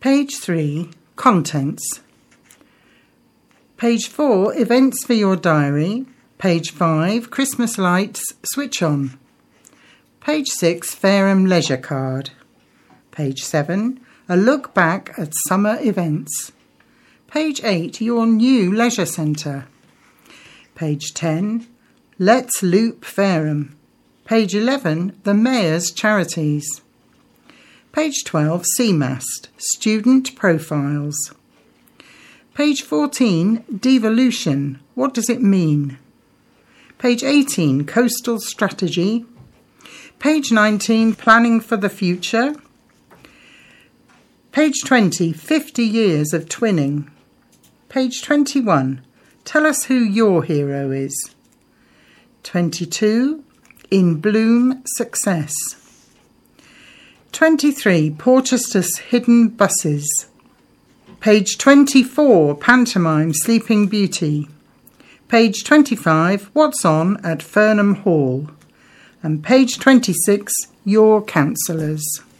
Page 3, Contents. Page 4, Events for your diary. Page 5, Christmas lights, switch on. Page 6, Fareham leisure card. Page 7, a look back at summer events. Page 8, your new leisure centre. Page 10, Let's Loop Fareham. Page 11, the Mayor's Charities. Page 12, CMAST, Student Profiles. Page 14, Devolution, what does it mean? Page 18, Coastal Strategy. Page 19, Planning for the Future. Page 20, 50 Years of Twinning. Page 21, Tell us who your hero is. 22, In Bloom Success. 23, Porchester's Hidden Buses. Page 24, Pantomime Sleeping Beauty. Page 25, What's On at Fernham Hall. And page 26, Your Counsellors.